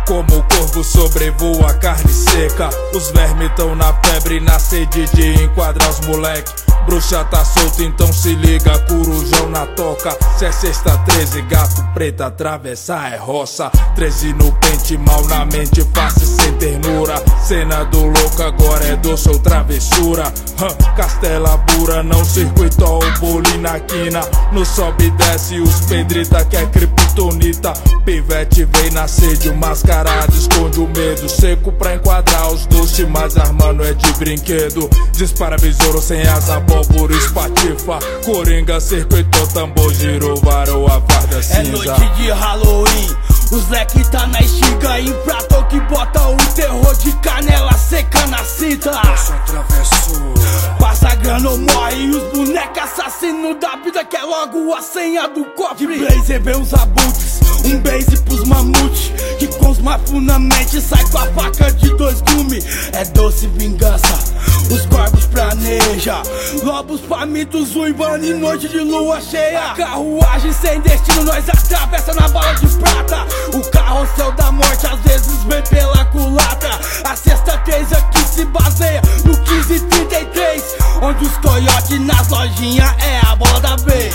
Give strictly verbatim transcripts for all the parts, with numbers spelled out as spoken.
Como o corvo sobrevoa a carne seca. Os vermes tão na febre, na sede de enquadrar os moleque. Bruxa tá solta, então se liga, corujão na toca. Se é sexta treze, gato preto, atravessar é roça. Treze no pente, mal na mente, face sem ternura. Cena do louco, agora é doce ou travessura. hum, Castela pura, não circuito o boli na quina. No sobe e desce, os pedrita que é criptonita. Pivete vem na sede, o mascarado esconde o medo. Seco pra enquadrar os doces, mas armando é de brinquedo. Dispara besouro sem asa, por espatifa, coringa, circuitou, tambor, girou, varou a farda cinza. É noite de Halloween, os leque tá na estiga. Em prato que bota o terror de canela seca na cinta. Nossa travessura, passa grana ou morre, os bonecos assassinos da vida quer logo a senha do cofre. De blazer vem os abutres, um base pros mamute, que com os mafos na mente sai com a faca de dois gumes. É doce vingança, os corvos planeja, lobos famintos uivando em noite de lua cheia. Carruagem sem destino, nós atravessa na bala de prata. O carrossel da morte às vezes vem pela culatra. A sexta três aqui se baseia no quinze trinta e três, onde os coiotes nas lojinhas é a bola da vez.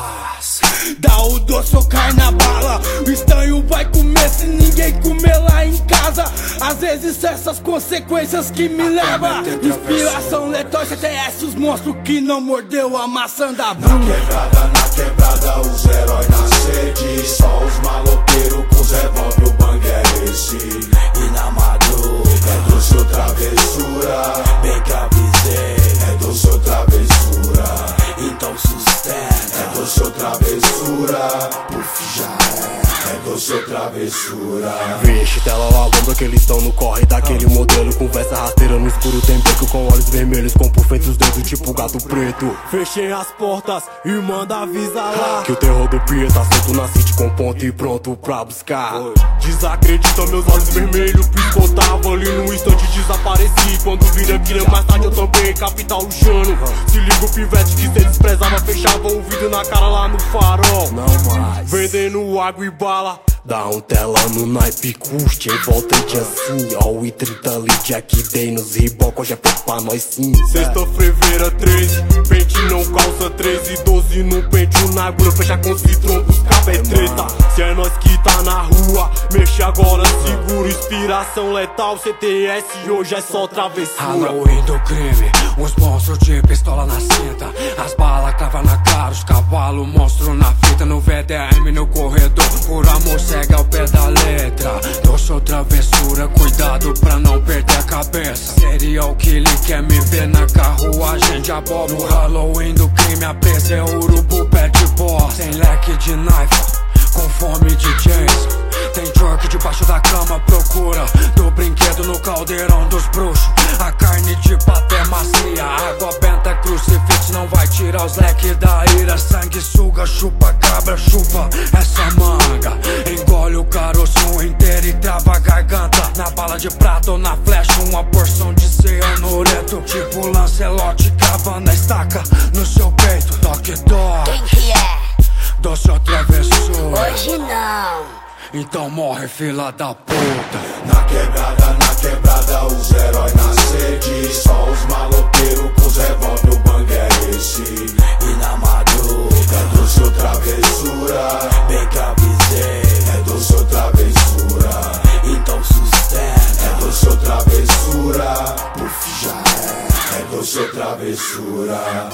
faz Dá o doce ou cai na bala. O estranho vai comer se ninguém comer lá em casa. Às vezes essas consequências que me levam. Inspiração letal, C T S, os monstros que não mordeu a maçã da bunda. Na quebrada, na quebrada, os heróis na sede. Só os maloqueiros com os revólver, o bang é esse. e na madruga, É doce ou travessura, bem que avisei, é doce ou travessura, então sustenta. é doce ou travessura, puf, já é. É doce ou travessura. Vixe, tela lavando que eles estão no corre daquele modelo. Conversa rasteira no escuro, tem beco com olhos vermelhos, com puff entre os dedos tipo gato preto. Fechei as portas e manda avisar lá que o terror do Pia tá solto na city com ponto e pronto pra buscar. Desacredita, meus olhos vermelhos piscotava ali no instante, desapareci. Quando vira queria mais tarde eu também, capital luxando. Se liga o pivete que cê desprezava, fechava o vidro na cara lá no farol. Não mais Vendendo água e bala, dá um tela no naipe, custe em volta de assim. Ó o I trinta ali, Jack Day nos riboc, hoje é pouco pra nós sim. Sexta-feira treze, pente não calça treze, doze no pente, o Nagura fecha com citron, os cabos é treta. Se é nós que tá na rua, mexe agora, seguro, inspiração letal, C T S hoje é só travessura. Halloween do crime, os monstros de pistola na cinta, as balas cravam na cara, os cavalos, monstro na fita, no V D M no corredor, por amor segue ao pé da letra. Doce ou travessura, cuidado pra não perder a cabeça. Serial killer quer me ver na carruagem de abóbora. No Halloween do crime, a presa é urubu, pé de boss. Tem leque de knife, com fome de Jason. Tem truck debaixo da cama, procura do brinquedo no caldeirão dos bruxos. A carne de pato é macia, água benta, crucifixo não vai tirar os leques da ira. Sangue suga, chupa cabra, chupa essa manga. Engole o caroço inteiro e trava a garganta. Na bala de prata ou na flecha, uma porção de cianureto. Tipo Lancelote cravando a estaca no seu peito. Toque dó, Quem que é? doce ou travessura. Hoje não. Então morre, fila da puta. Na quebrada, na quebrada, os heróis na sede. Só os maloqueiros com os revólver, o bang é esse. E na madruga, É doce ou travessura, bem que avisei, é doce ou travessura, então sustenta. é doce ou travessura, puf, já é. É doce ou travessura.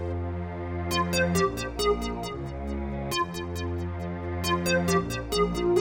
Thank you.